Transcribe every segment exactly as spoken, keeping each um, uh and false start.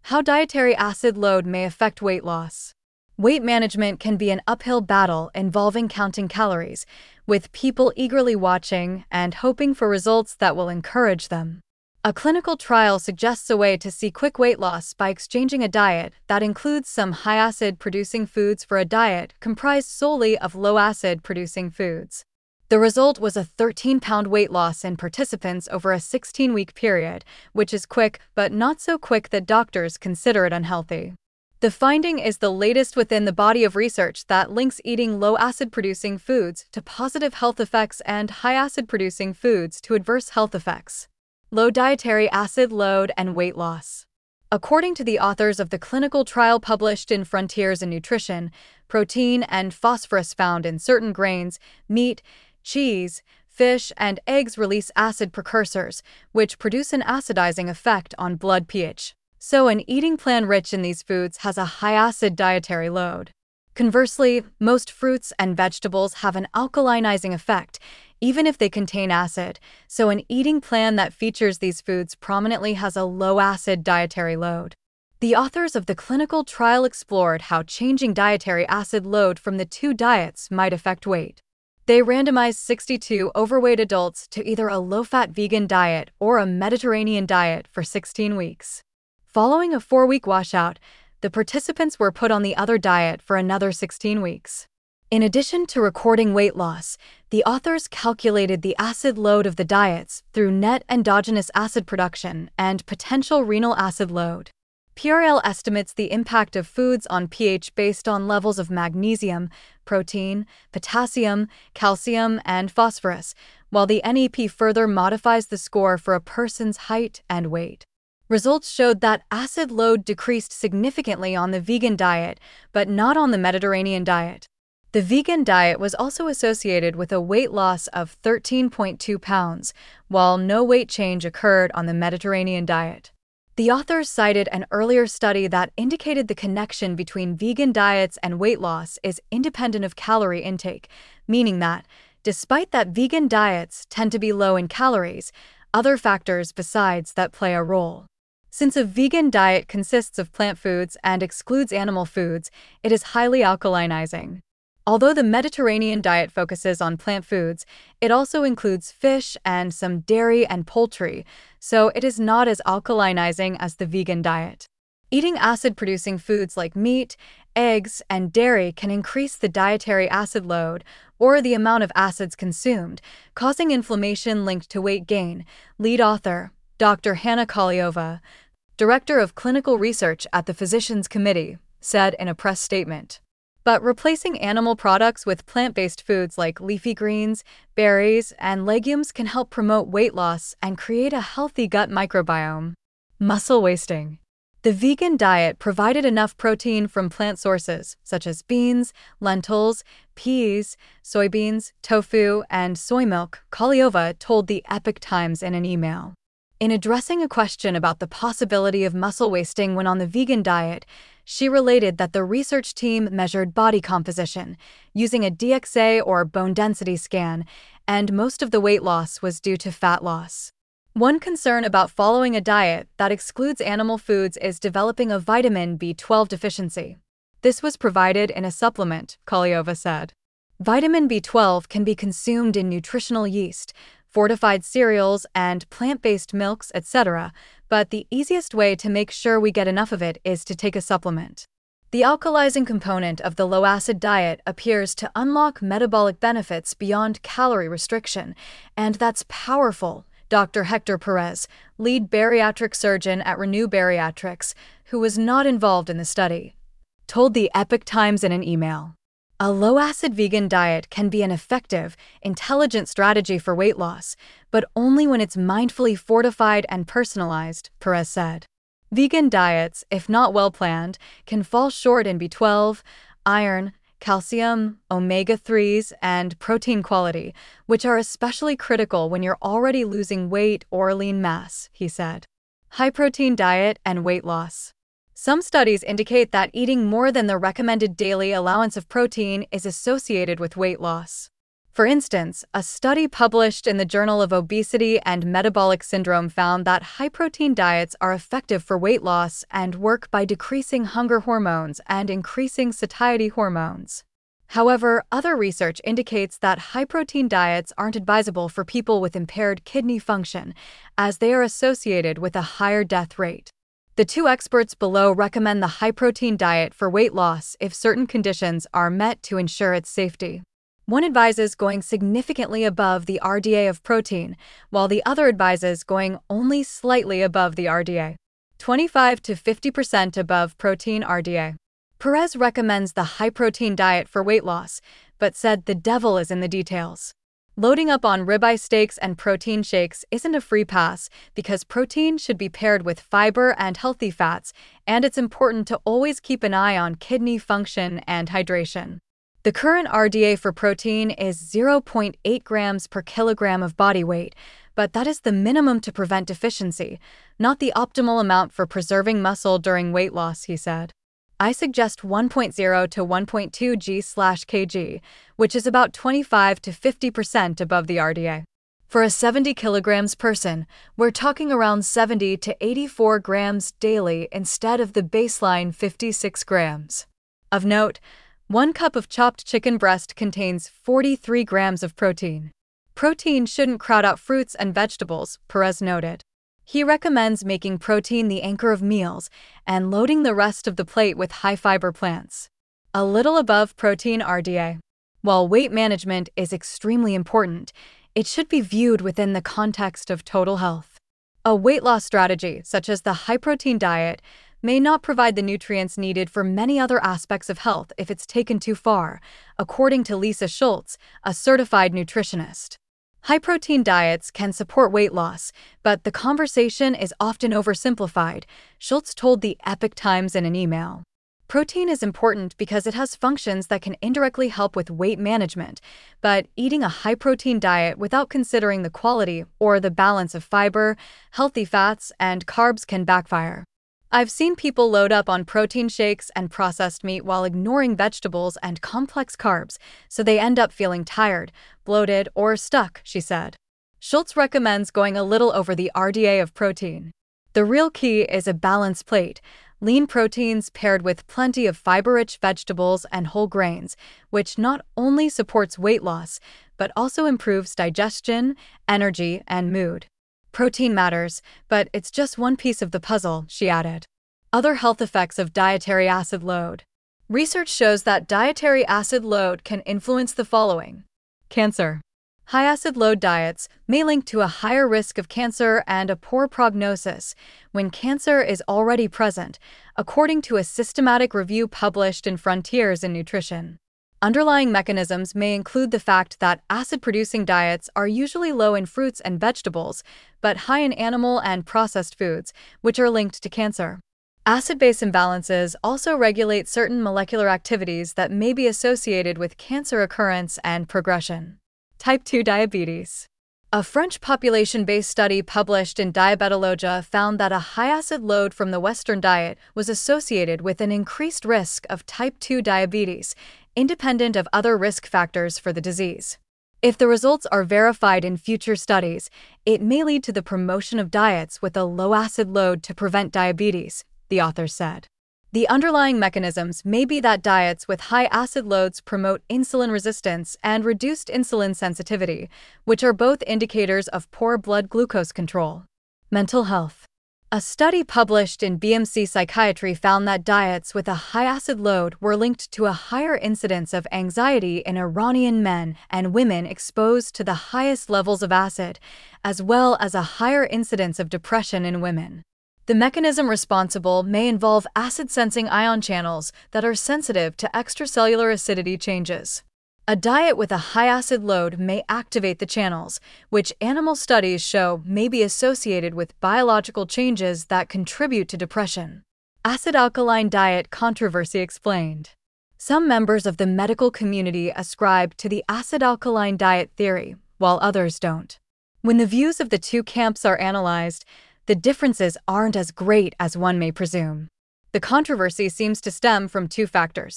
How dietary acid load may affect weight loss. Weight management can be an uphill battle involving counting calories, with people eagerly watching and hoping for results that will encourage them. A clinical trial suggests a way to see quick weight loss by exchanging a diet that includes some high-acid producing foods for a diet comprised solely of low-acid producing foods. The result was a thirteen pound weight loss in participants over a sixteen week period, which is quick, but not so quick that doctors consider it unhealthy. The finding is the latest within the body of research that links eating low-acid producing foods to positive health effects and high-acid producing foods to adverse health effects. Low dietary acid load and weight loss. According to the authors of the clinical trial published in Frontiers in Nutrition, protein and phosphorus found in certain grains, meat, cheese, fish, and eggs release acid precursors, which produce an acidizing effect on blood pH. So an eating plan rich in these foods has a high-acid dietary load. Conversely, most fruits and vegetables have an alkalinizing effect, even if they contain acid, so an eating plan that features these foods prominently has a low-acid dietary load. The authors of the clinical trial explored how changing dietary acid load from the two diets might affect weight. They randomized sixty-two overweight adults to either a low-fat vegan diet or a Mediterranean diet for sixteen weeks. Following a four-week washout, the participants were put on the other diet for another sixteen weeks. In addition to recording weight loss, the authors calculated the acid load of the diets through net endogenous acid production and potential renal acid load. P R L estimates the impact of foods on pH based on levels of magnesium, protein, potassium, calcium, and phosphorus, while the N E P further modifies the score for a person's height and weight. Results showed that acid load decreased significantly on the vegan diet, but not on the Mediterranean diet. The vegan diet was also associated with a weight loss of thirteen point two pounds, while no weight change occurred on the Mediterranean diet. The authors cited an earlier study that indicated the connection between vegan diets and weight loss is independent of calorie intake, meaning that, despite that vegan diets tend to be low in calories, other factors besides that play a role. Since a vegan diet consists of plant foods and excludes animal foods, it is highly alkalinizing. Although the Mediterranean diet focuses on plant foods, it also includes fish and some dairy and poultry, so it is not as alkalinizing as the vegan diet. Eating acid-producing foods like meat, eggs, and dairy can increase the dietary acid load, or the amount of acids consumed, causing inflammation linked to weight gain, lead author, Doctor Hanna Kolyova, Director of Clinical Research at the Physicians Committee, said in a press statement. But replacing animal products with plant-based foods like leafy greens, berries, and legumes can help promote weight loss and create a healthy gut microbiome. Muscle wasting. The vegan diet provided enough protein from plant sources, such as beans, lentils, peas, soybeans, tofu, and soy milk, Kolyova told the Epoch Times in an email. In addressing a question about the possibility of muscle wasting when on the vegan diet, she related that the research team measured body composition using a D X A or bone density scan, and most of the weight loss was due to fat loss. One concern about following a diet that excludes animal foods is developing a vitamin B twelve deficiency. This was provided in a supplement, Kolyova said. Vitamin B twelve can be consumed in nutritional yeast, fortified cereals, and plant-based milks, et cetera, but the easiest way to make sure we get enough of it is to take a supplement. The alkalizing component of the low-acid diet appears to unlock metabolic benefits beyond calorie restriction, and that's powerful, Doctor Hector Perez, lead bariatric surgeon at Renew Bariatrics, who was not involved in the study, told the Epoch Times in an email. A low-acid vegan diet can be an effective, intelligent strategy for weight loss, but only when it's mindfully fortified and personalized, Perez said. Vegan diets, if not well-planned, can fall short in B twelve, iron, calcium, omega threes, and protein quality, which are especially critical when you're already losing weight or lean mass, he said. High-protein diet and weight loss. Some studies indicate that eating more than the recommended daily allowance of protein is associated with weight loss. For instance, a study published in the Journal of Obesity and Metabolic Syndrome found that high-protein diets are effective for weight loss and work by decreasing hunger hormones and increasing satiety hormones. However, other research indicates that high-protein diets aren't advisable for people with impaired kidney function, as they are associated with a higher death rate. The two experts below recommend the high-protein diet for weight loss if certain conditions are met to ensure its safety. One advises going significantly above the R D A of protein, while the other advises going only slightly above the R D A, twenty-five to fifty percent above protein R D A. Perez recommends the high-protein diet for weight loss, but said the devil is in the details. Loading up on ribeye steaks and protein shakes isn't a free pass because protein should be paired with fiber and healthy fats, and it's important to always keep an eye on kidney function and hydration. The current R D A for protein is zero point eight grams per kilogram of body weight, but that is the minimum to prevent deficiency, not the optimal amount for preserving muscle during weight loss, he said. I suggest one point zero to one point two grams per kilogram, which is about twenty-five to fifty percent above the R D A. For a seventy kilograms person, we're talking around seventy to eighty-four grams daily instead of the baseline fifty-six grams. Of note, one cup of chopped chicken breast contains forty-three grams of protein. Protein shouldn't crowd out fruits and vegetables, Perez noted. He recommends making protein the anchor of meals and loading the rest of the plate with high-fiber plants. A little above protein R D A. While weight management is extremely important, it should be viewed within the context of total health. A weight loss strategy, such as the high-protein diet, may not provide the nutrients needed for many other aspects of health if it's taken too far, according to Lisa Schultz, a certified nutritionist. High-protein diets can support weight loss, but the conversation is often oversimplified, Schultz told the Epoch Times in an email. Protein is important because it has functions that can indirectly help with weight management, but eating a high-protein diet without considering the quality or the balance of fiber, healthy fats, and carbs can backfire. I've seen people load up on protein shakes and processed meat while ignoring vegetables and complex carbs, so they end up feeling tired, bloated, or stuck, she said. Schultz recommends going a little over the R D A of protein. The real key is a balanced plate, lean proteins paired with plenty of fiber-rich vegetables and whole grains, which not only supports weight loss, but also improves digestion, energy, and mood. Protein matters, but it's just one piece of the puzzle, she added. Other health effects of dietary acid load. Research shows that dietary acid load can influence the following. Cancer. High acid load diets may link to a higher risk of cancer and a poor prognosis when cancer is already present, according to a systematic review published in Frontiers in Nutrition. Underlying mechanisms may include the fact that acid-producing diets are usually low in fruits and vegetables, but high in animal and processed foods, which are linked to cancer. Acid-base imbalances also regulate certain molecular activities that may be associated with cancer occurrence and progression. Type two diabetes. A French population-based study published in Diabetologia found that a high acid load from the Western diet was associated with an increased risk of type two diabetes, independent of other risk factors for the disease. If the results are verified in future studies, it may lead to the promotion of diets with a low acid load to prevent diabetes, the authors said. The underlying mechanisms may be that diets with high acid loads promote insulin resistance and reduced insulin sensitivity, which are both indicators of poor blood glucose control. Mental health. A study published in B M C Psychiatry found that diets with a high acid load were linked to a higher incidence of anxiety in Iranian men and women exposed to the highest levels of acid, as well as a higher incidence of depression in women. The mechanism responsible may involve acid-sensing ion channels that are sensitive to extracellular acidity changes. A diet with a high acid load may activate the channels, which animal studies show may be associated with biological changes that contribute to depression. Acid-alkaline diet controversy explained. Some members of the medical community ascribe to the acid-alkaline diet theory, while others don't. When the views of the two camps are analyzed, the differences aren't as great as one may presume. The controversy seems to stem from two factors.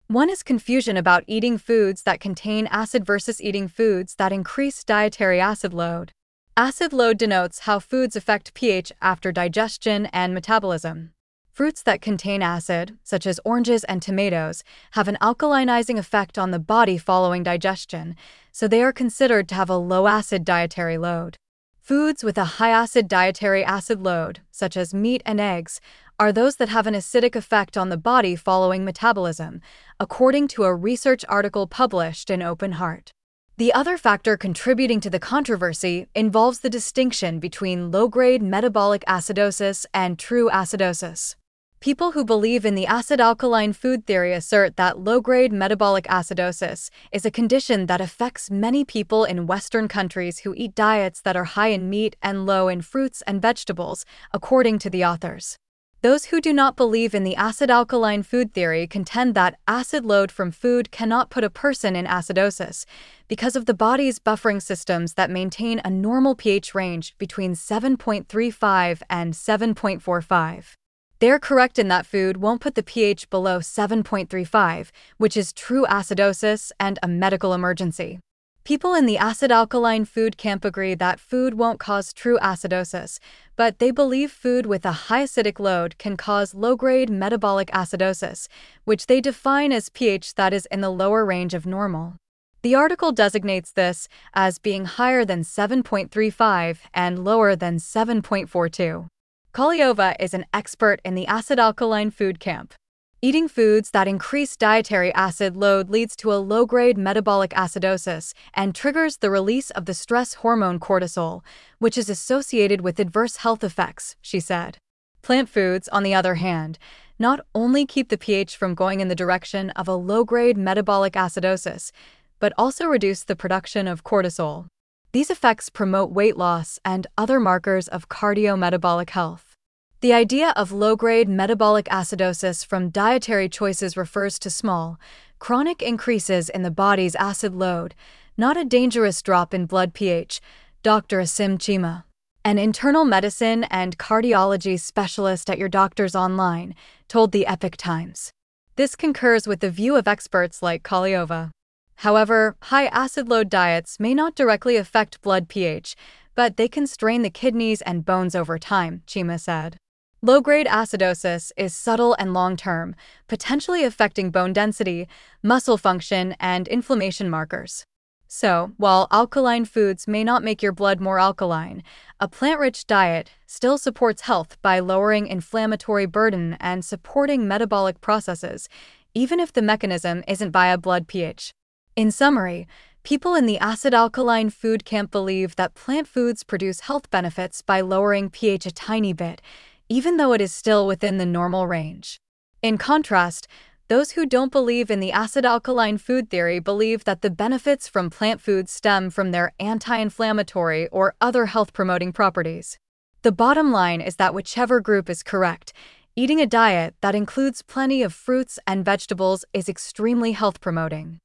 One is confusion about eating foods that contain acid versus eating foods that increase dietary acid load. Acid load denotes how foods affect pH after digestion and metabolism. Fruits that contain acid, such as oranges and tomatoes, have an alkalinizing effect on the body following digestion, so they are considered to have a low-acid dietary load. Foods with a high-acid dietary acid load, such as meat and eggs, are those that have an acidic effect on the body following metabolism, according to a research article published in Open Heart. The other factor contributing to the controversy involves the distinction between low-grade metabolic acidosis and true acidosis. People who believe in the acid-alkaline food theory assert that low-grade metabolic acidosis is a condition that affects many people in Western countries who eat diets that are high in meat and low in fruits and vegetables, according to the authors. Those who do not believe in the acid-alkaline food theory contend that acid load from food cannot put a person in acidosis because of the body's buffering systems that maintain a normal pH range between seven point three five and seven point four five. They're correct in that food won't put the pH below seven point three five, which is true acidosis and a medical emergency. People in the acid-alkaline food camp agree that food won't cause true acidosis, but they believe food with a high acidic load can cause low-grade metabolic acidosis, which they define as pH that is in the lower range of normal. The article designates this as being higher than seven point three five and lower than seven point four two. Kolyova is an expert in the acid-alkaline food camp. Eating foods that increase dietary acid load leads to a low-grade metabolic acidosis and triggers the release of the stress hormone cortisol, which is associated with adverse health effects, she said. Plant foods, on the other hand, not only keep the pH from going in the direction of a low-grade metabolic acidosis, but also reduce the production of cortisol. These effects promote weight loss and other markers of cardiometabolic health. The idea of low-grade metabolic acidosis from dietary choices refers to small, chronic increases in the body's acid load, not a dangerous drop in blood pH, Doctor Asim Chima, an internal medicine and cardiology specialist at Your Doctors Online, told the Epoch Times. This concurs with the view of experts like Kolyova. However, high acid load diets may not directly affect blood pH, but they can strain the kidneys and bones over time, Chima said. Low-grade acidosis is subtle and long-term, potentially affecting bone density, muscle function, and inflammation markers. So, while alkaline foods may not make your blood more alkaline, a plant-rich diet still supports health by lowering inflammatory burden and supporting metabolic processes, even if the mechanism isn't via blood pH. In summary, people in the acid-alkaline food camp believe that plant foods produce health benefits by lowering pH a tiny bit, even though it is still within the normal range. In contrast, those who don't believe in the acid-alkaline food theory believe that the benefits from plant foods stem from their anti-inflammatory or other health-promoting properties. The bottom line is that whichever group is correct, eating a diet that includes plenty of fruits and vegetables is extremely health-promoting.